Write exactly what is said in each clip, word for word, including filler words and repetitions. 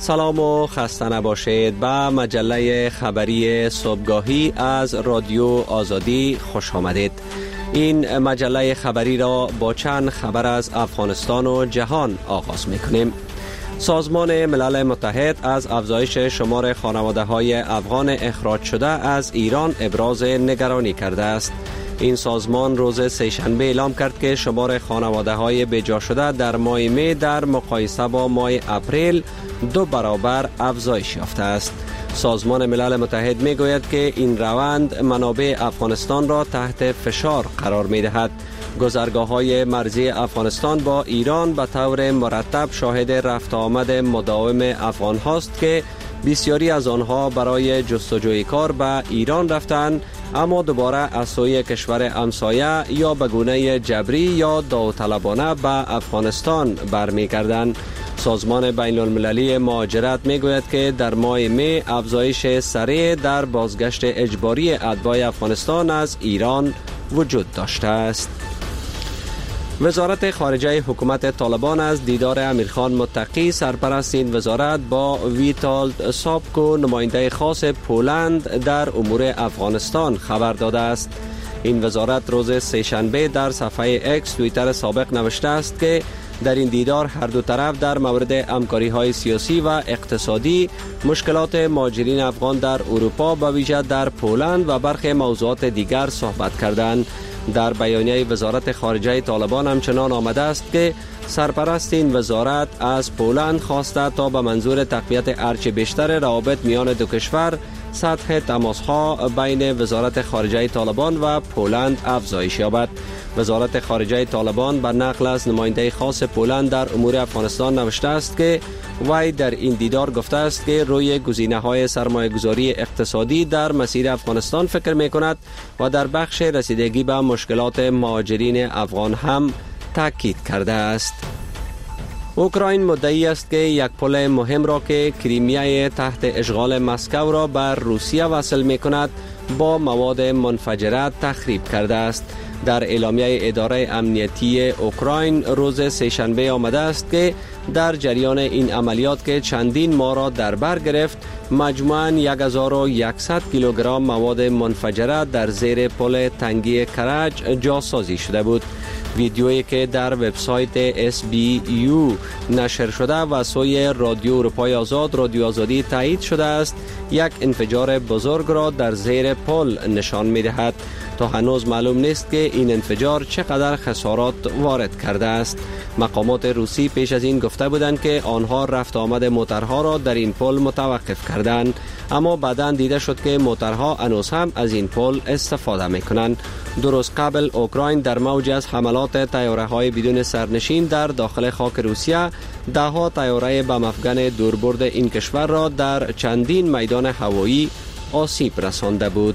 سلام و خسته نباشید. به مجله خبری صبحگاهی از رادیو آزادی خوش آمدید. این مجله خبری را با چند خبر از افغانستان و جهان آغاز می‌کنیم. سازمان ملل متحد از افزایش شمار خانواده‌های افغان اخراج شده از ایران ابراز نگرانی کرده است. این سازمان روز سه‌شنبه اعلام کرد که شمار خانواده‌های بجا شده در ماه می در مقایسه با ماه اپریل دو برابر افزایش یافته است. سازمان ملل متحد می گوید که این روند منابع افغانستان را تحت فشار قرار می دهد. گذرگاه‌های مرزی افغانستان با ایران به طور مرتب شاهد رفت آمد مداوم افغان هاست که بسیاری از آنها برای جستجوی کار به ایران رفتند، اما دوباره از سوی کشور همسایه یا به گونه جبری یا داوطلبانه به افغانستان برمیگردند. سازمان بین المللی مهاجرت می گوید که در ماه می افزایش سریع در بازگشت اجباری اتباع افغانستان از ایران وجود داشته است. وزارت خارجه حکومت طالبان از دیدار امیرخان متقی سرپرست این وزارت با ویتالد سابکو نماینده خاص پولند در امور افغانستان خبر داده است. این وزارت روز سه‌شنبه در صفحه اکس توییتر سابق نوشته است که در این دیدار هر دو طرف در مورد همکاری‌های سیاسی و اقتصادی، مشکلات مهاجرین افغان در اروپا به ویژه در پولند و برخی موضوعات دیگر صحبت کردند. در بیانیه وزارت خارجه طالبان همچنان آمده است که سرپرست این وزارت از پولند خواسته تا به منظور تقویت هرچه بیشتر روابط میان دو کشور سطح تماس‌ها بین وزارت خارجه طالبان و پولند افزایش یابد. وزارت خارجه طالبان به نقل از نماینده خاص پولند در امور افغانستان نوشته است که وی در این دیدار گفته است که روی گزینه‌های سرمایه‌گذاری اقتصادی در مسیر افغانستان فکر می‌کند و در بخش رسیدگی به مشکلات مهاجرین افغان هم تاکید کرده است. اوکراین مدعی است که یک پل مهم را که کریمیا تحت اشغال مسکو را بر روسیه وصل می‌کند با مواد منفجره تخریب کرده است. در اعلامیه اداره امنیتی اوکراین روز سه‌شنبه آمده است که در جریان این عملیات که چندین ماه را در بر گرفت، مجموعاً هزار و صد کیلوگرم مواد منفجره در زیر پل تنگی کرج جاسازی شده بود. ویدیویی که در وبسایت اس بی یو نشر شده و سوی رادیو اروپای آزاد رادیو آزادی تایید شده است، یک انفجار بزرگ را در زیر پل نشان می‌دهد. تا هنوز معلوم نیست که این انفجار چقدر خسارات وارد کرده است. مقامات روسی پیش از این گفته بودند که آنها رفت آمد موترها را در این پل متوقف کردند، اما بعداً دیده شد که موترها هنوز هم از این پل استفاده می‌کنند. دو روز قبل اوکراین در موج از حملات طیاره‌های بدون سرنشین در داخل خاک روسیه ده‌ها طیاره بم افغان دوربرد این کشور را در چندین میدان هوایی آسیب رسانده بود.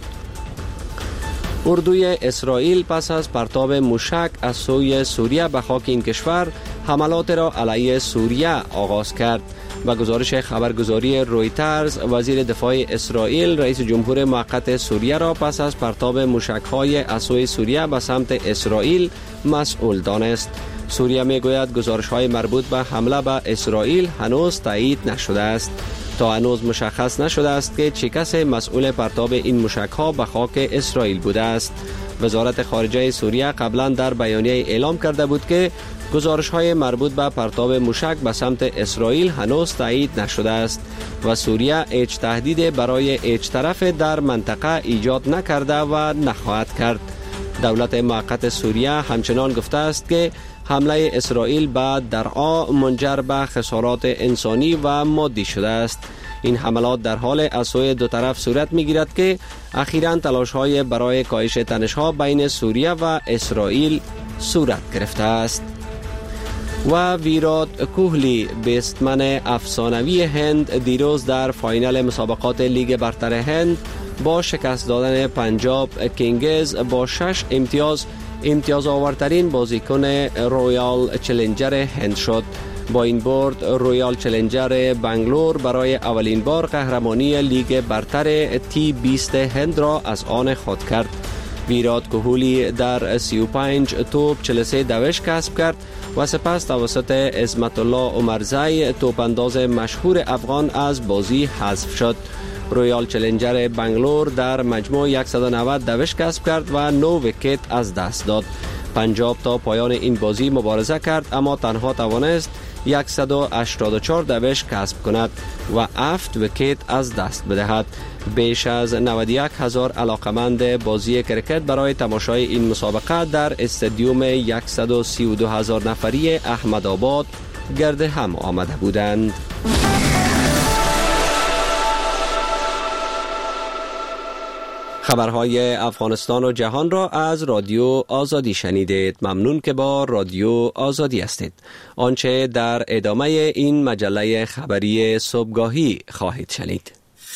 اردوی اسرائیل پس از پرتاب موشک از سوی سوریه به خاک این کشور حملات را علیه سوریه آغاز کرد. با گزارش خبرگزاری رویترز، وزیر دفاع اسرائیل رئیس جمهور موقت سوریه را پس از پرتاب موشک‌های از سوی سوریه به سمت اسرائیل مسئول دانست. سوریه میگوید گزارش‌های مربوط به حمله به اسرائیل هنوز تایید نشده است. تا هنوز مشخص نشده است که چه کسی مسئول پرتاب این موشک‌ها به خاک اسرائیل بوده است. وزارت خارجه سوریه قبلا در بیانیه اعلام کرده بود که گزارش‌های مربوط به پرتاب موشک به سمت اسرائیل هنوز تایید نشده است و سوریه هیچ تهدید برای هیچ طرف در منطقه ایجاد نکرده و نخواهد کرد. دولت موقت سوریه همچنان گفته است که حمله اسرائیل به درعا منجر به خسارات انسانی و مادی شده است. این حملات در حال از سوی دو طرف صورت می‌گیرد که اخیراً تلاش‌های برای کاهش تنش‌ها بین سوریه و اسرائیل صورت گرفته است. و ویرات کوهلی بیستمن افسانوی هند دیروز در فاینال مسابقات لیگ برتر هند با شکست دادن پنجاب کینگز با شش امتیاز امتیاز آورترین بازیکن رویال چلنجر هند شد. با این برد رویال چلنجر بنگلور برای اولین بار قهرمانی لیگ برتر تی بیست هند را از آن خود کرد. ویرات کوهولی در سی و پنج توپ چهل و سه دوش کسب کرد و سپس توسط عظمت الله عمرزی توپ انداز مشهور افغان از بازی حذف شد. رویال چلنجر بنگلور در مجموع صد و نود دوش کسب کرد و نه ویکت از دست داد. پنجاب تا پایان این بازی مبارزه کرد اما تنها توانست صد و هشتاد و چهار دوش کسب کند و هفت ویکت از دست بدهد. بیش از نود و یک هزار علاقمند بازی کرکت برای تماشای این مسابقه در استادیوم صد و سی و دو هزار نفری احمد آباد گرد هم آمده بودند. خبرهای افغانستان و جهان را از رادیو آزادی شنیدید. ممنون که با رادیو آزادی هستید. آنچه در ادامه این مجله خبری صبحگاهی خواهید شنید.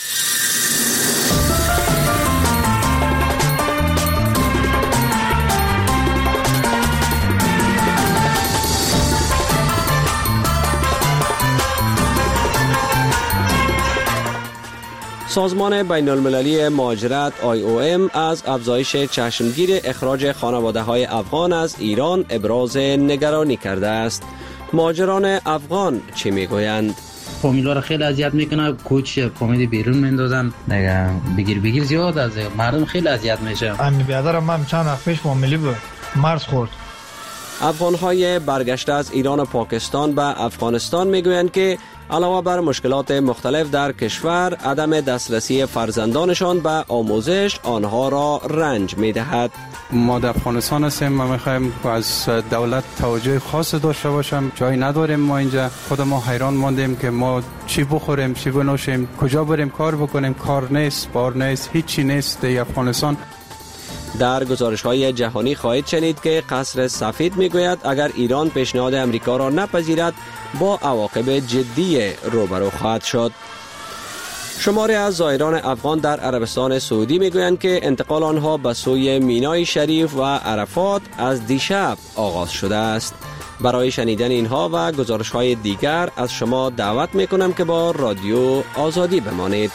سازمان بین المللی مهاجرت آی او ام از افزایش چشمگیر اخراج خانواده‌های افغان از ایران ابراز نگرانی کرده است. مهاجران افغان چه میگویند؟ فامیلا را خیلی اذیت میکنه، کوچ فامیل بیرون میندازن، دیگه بگیر بگیر زیاد از مردم خیلی اذیت میشه. امی بیادرم هم چند وقت پیش فامیلی بود مرز خورد. افغان‌های برگشته از ایران و پاکستان به افغانستان میگویند که علاوه بر مشکلات مختلف در کشور، عدم دسترسی فرزندانشان به آموزش آنها را رنج می‌دهد. ما در افغانستان هستیم، ما می‌خوایم از دولت توجه خاص داشته باشیم. جایی نداریم ما اینجا. خود ما حیران ماندیم که ما چی بخوریم، چی بنوشیم، کجا بریم کار بکنیم. کار نیست، بار نیست، هیچی نیست در افغانستان. در گزارش‌های جهانی خواهید شنید که قصر سفید میگوید اگر ایران پیشنهاد امریکا را نپذیرد با عواقب جدی روبرو خواهد شد. شماری از زائران افغان در عربستان سعودی میگویند که انتقال آنها به سوی مینای شریف و عرفات از دیشب آغاز شده است. برای شنیدن اینها و گزارش‌های دیگر از شما دعوت میکنم که با رادیو آزادی بمانید.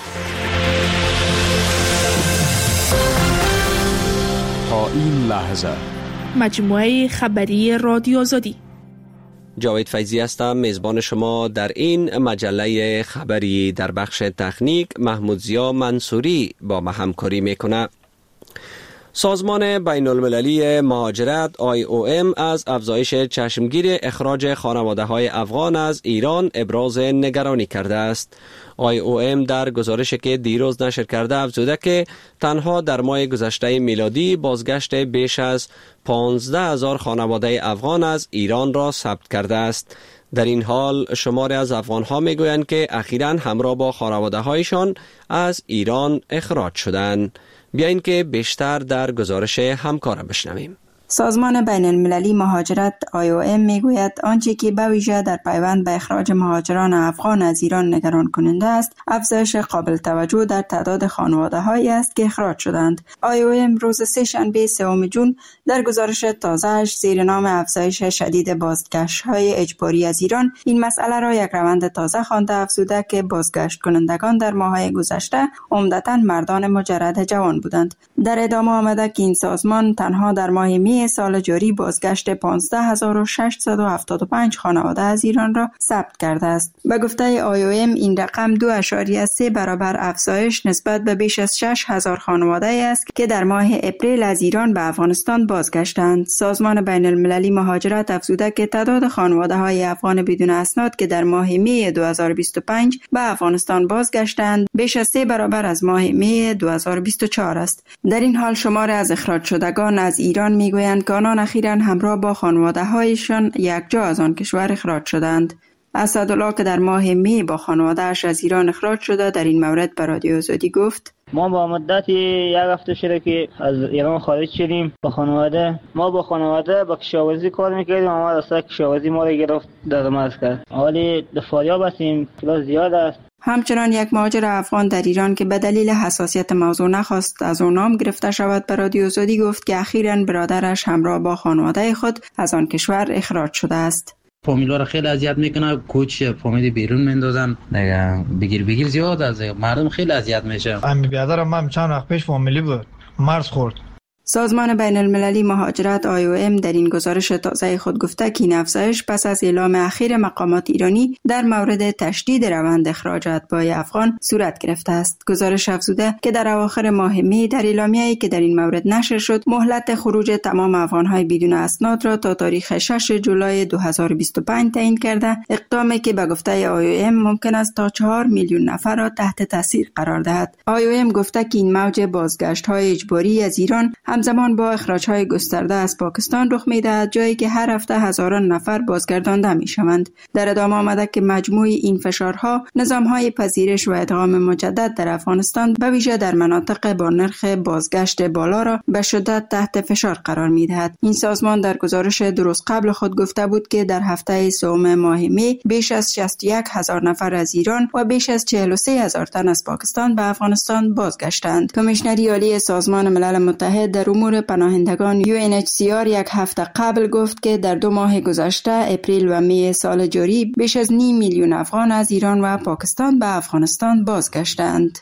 تا این لحظه مجموعه خبری رادیو آزادی. جاوید فیضی هستم، میزبان شما در این مجله خبری. در بخش تکنیک محمود زیا منصوری با ما همکاری میکنه. سازمان بین المللی مهاجرت آی او ام از افزایش چشمگیر اخراج خانواده‌های افغان از ایران ابراز نگرانی کرده است. آی او ام در گزارشی که دیروز نشر کرده افزوده که تنها در ماه گذشته میلادی بازگشت بیش از پانزده هزار خانواده افغان از ایران را ثبت کرده است. در این حال شماری از افغان‌ها میگویند که اخیراً همراه با خانواده‌هایشان از ایران اخراج شدند. بیایید که بیشتر در گزارش همکارم بشنویم. سازمان بین المللی مهاجرت آی او ام میگوید آنچه که به ویژه در پیوند به اخراج مهاجران افغان از ایران نگران کننده است، افزایش قابل توجه در تعداد خانواده هایی است که اخراج شدند. آی او ام روز سه شنبه سوم جون در گزارش تازه‌اش زیر نام افزایش شدید بازگشت های اجباری از ایران این مسئله را یک روند تازه خوانده افزوده که بازگشت کنندگان در ماه‌های گذشته عمدتاً مردان مجرد جوان بودند. در ادامه آمده که این سازمان تنها در ماه می سال جاری بازگشت پانزده هزار و ششصد و هفتاد و پنج خانواده از ایران را ثبت کرده است. به گفته آی او ام این رقم دو اشاریه سه برابر افزایش نسبت به بیش از شش هزار خانواده است که در ماه اپریل از ایران به افغانستان بازگشتند. سازمان بین المللی مهاجرت افزوده که تعداد خانواده های افغان بدون اسناد که در ماه می دو هزار و بیست و پنج به افغانستان بازگشتند بیش از سه برابر از ماه می دو هزار و بیست و چهار است. در این حال شمار از اخراج شدگان از ایران میگویند که آنان اخیراً همراه با خانواده‌هایشان یکجا از آن کشور اخراج شدند. اسدالله که در ماه می با خانواده‌اش از ایران اخراج شده در این مورد به رادیو آزادی گفت: ما با مدت یک هفته شده که از ایران خارج شدیم با خانواده. ما با خانواده با کشاورزی کار میکردیم، اما اصلا کشاورزی ما را گرفت در مرز کرد. حالی دفاریاب هستیم، کلاس زیاد است. همچنان یک مهاجر افغان در ایران که به دلیل حساسیت موضوع نخواست از آن نام گرفته شود به رادیو آزادی گفت که اخیراً برادرش همراه با خانواده خود از آن کشور اخراج شده است. فامیلا را خیلی اذیت میکنه، کوچ فامیل بیرون میندازن، دیگه بگیر بگیر زیاد از مردم خیلی اذیت میشه. امی بیادرم هم چند وقت پیش فامیلی بود مرز خورد. سازمان بین المللی مهاجرت آی او ام در این گزارش تازه خود گفته که این افزایش پس از اعلام اخیر مقامات ایرانی در مورد تشدید روند اخراج اتباع افغان صورت گرفته است. گزارش افزوده که در اواخر ماه می در اعلامیه‌ای که در این مورد نشر شد، مهلت خروج تمام افغان‌های بدون اسناد را تا تاریخ شش جولای دو هزار و بیست و پنج تعیین کرده، اقدامی که به گفته آی او ام ممکن است تا چهار میلیون نفر را تحت تاثیر قرار دهد. آی او ام گفته که این موج بازگشت‌های اجباری از ایران همزمان با اخراج‌های گسترده از پاکستان رخ می‌دهد، جایی که هر هفته هزاران نفر بازگردانده می‌شوند. در ادامه آمده که مجموع این فشارها نظام‌های پذیرش و ادغام مجدد در افغانستان به ویژه در مناطق با نرخ بازگشت بالا را به شدت تحت فشار قرار می‌دهد. این سازمان در گزارش درست قبل خود گفته بود که در هفته سوم ماه می بیش از شصت و یک هزار نفر از ایران و بیش از چهل و سه هزار تن از پاکستان به افغانستان بازگشتند. کمیشنری عالی سازمان ملل متحد در امور پناهندگان یو ان اچ سی آر یک هفته قبل گفت که در دو ماه گذشته اپریل و می سال جاری بیش از نیم میلیون افغان از ایران و پاکستان به افغانستان بازگشتند.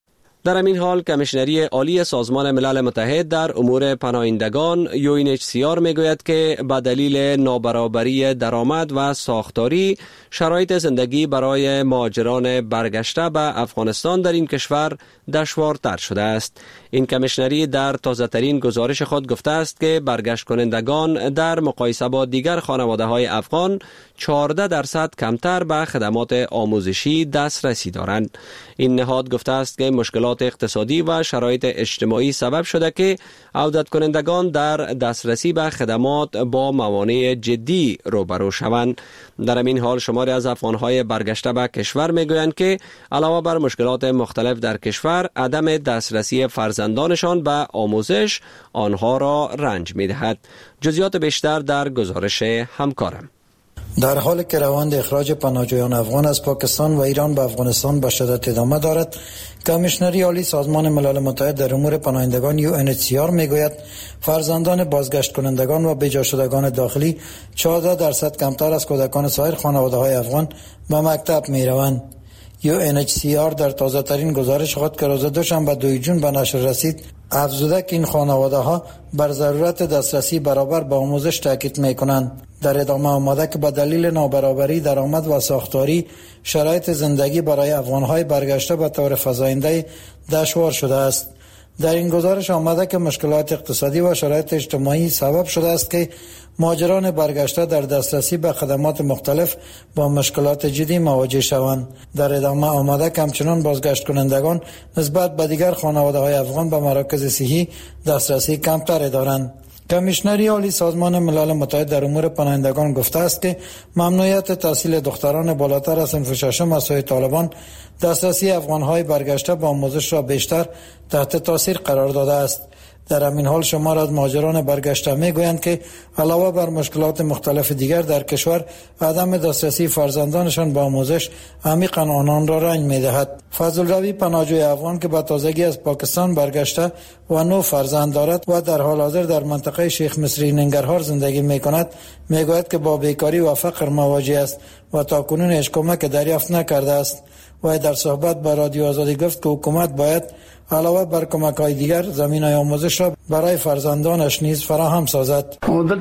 در همین حال کمیشنری عالی سازمان ملل متحد در امور پناهندگان یو ان اچ سی آر میگوید که به دلیل نابرابری درآمد و ساختاری شرایط زندگی برای مهاجران برگشته به افغانستان در این کشور دشوارتر شده است. این کمیشنری در تازه‌ترین گزارش خود گفته است که برگشت کنندگان در مقایسه با دیگر خانواده‌های افغان چهارده درصد کمتر به خدمات آموزشی دسترسی دارند. این نهاد گفته است که مشکلات اقتصادی و شرایط اجتماعی سبب شده که عودت کنندگان در دسترسی به خدمات با موانع جدی روبرو شوند. در همین حال شماری از افغان‌های برگشته به کشور میگویند که علاوه بر مشکلات مختلف در کشور، عدم دسترسی فرزندانشان به آموزش آنها را رنج می‌دهد. جزئیات بیشتر در گزارش همکارم. در حالی که روند اخراج پناهجویان افغان از پاکستان و ایران به افغانستان به شدت ادامه دارد، کمیشنری عالی سازمان ملل متحد در امور پناهندگان یو ان اچ سی آر میگوید فرزندان بازگشت کنندگان و بیجا شدگان داخلی چهارده درصد کمتر از کودکان سایر خانواده‌های افغان به مکتب میروند. یو ان اچ سی آر در تازه ترین گزارش خود که روز دوشنبه دوم جون به نشر رسید افزوده که این خانواده ها بر ضرورت دسترسی برابر به آموزش تاکید میکنند. در ادامه آمده که به دلیل نابرابری درآمد و ساختاری شرایط زندگی برای افغان‌های برگشته به طور فزاینده دشوار شده است. در این گزارش آمده که مشکلات اقتصادی و شرایط اجتماعی سبب شده است که مهاجران برگشته در دسترسی به خدمات مختلف با مشکلات جدی مواجه شوند. در ادامه آمده که همچنان بازگشت کنندگان نسبت به دیگر خانواده‌های افغان به مراکز صحی دسترسی کمتر دارند. کمیشنری عالی سازمان ملل متحد در امور پناهندگان گفته است که ممنوعیت تحصیل دختران بالاتر از صنف ششم از سوی طالبان دسترسی افغان‌های برگشته به آموزش را بیشتر تحت تاثیر قرار داده است. در همین حال شمار از مهاجران برگشته میگویند که علاوه بر مشکلات مختلف دیگر در کشور، عدم دسترسی فرزندانشان به آموزش عمیقاً آنان را رنج می‌دهد. فضل روی پناهجوی افغان که به تازگی از پاکستان برگشته و نو فرزند دارد و در حال حاضر در منطقه شیخ مصری ننگرهار زندگی می‌کند، میگوید که با بیکاری و فقر مواجه است و تاکنون هیچ کمک دریافت نکرده است. و در صحبت با رادیو آزادی گفت که حکومت باید علاوه بر کمک‌های دیگر زمینه آموزش را برای فرزندانش نیز فراهم سازد.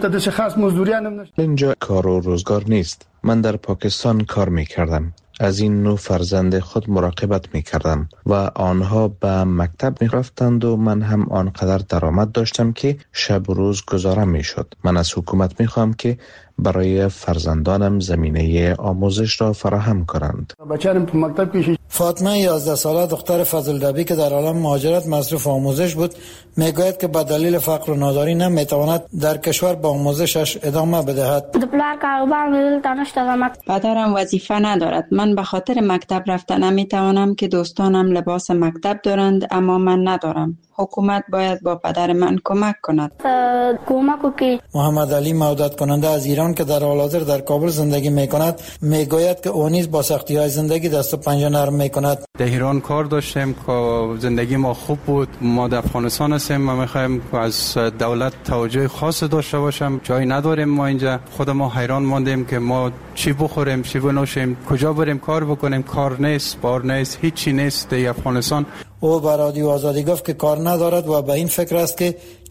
اینجا کار و روزگار نیست. من در پاکستان کار می‌کردم. از این نوع فرزند خود مراقبت می‌کردم و آنها به مکتب می‌رفتند و من هم آنقدر درآمد داشتم که شب و روز گزارم می‌شد. من از حکومت می‌خواهم که برای فرزندانم زمینه آموزش را فراهم کنند. فاطمه یازده ساله دختر فضل ربی که در عالم مهاجرت مصروف آموزش بود میگوید که به دلیل فقر و ناداری نمیتواند در کشور با آموزشش ادامه بدهد. پدرم وظیفه ندارد. من به خاطر مکتب رفتن نمیتوانم که دوستانم لباس مکتب دارند اما من ندارم. حکومت باید با پدر من کمک کند. محمد علی مودت کننده از ایران که در حال حاضر در کابل زندگی میکند میگوید که او نیز با سختی‌های زندگی دست و پنجه نرم میکند. در ایران کار داشتیم که زندگی ما خوب بود. ما در افغانستان هستیم. ما میخوایم از دولت توجه خاص داشته باشم. جایی نداریم. ما اینجا خود ما حیران ماندیم که ما چی بخوریم، چی بنوشیم، کجا بریم کار بکنیم. کار نیست، بار نیست، هیچی نیست در افغانستان. او به رادیو آزادی گفت که کار ندارد و به این فکر است که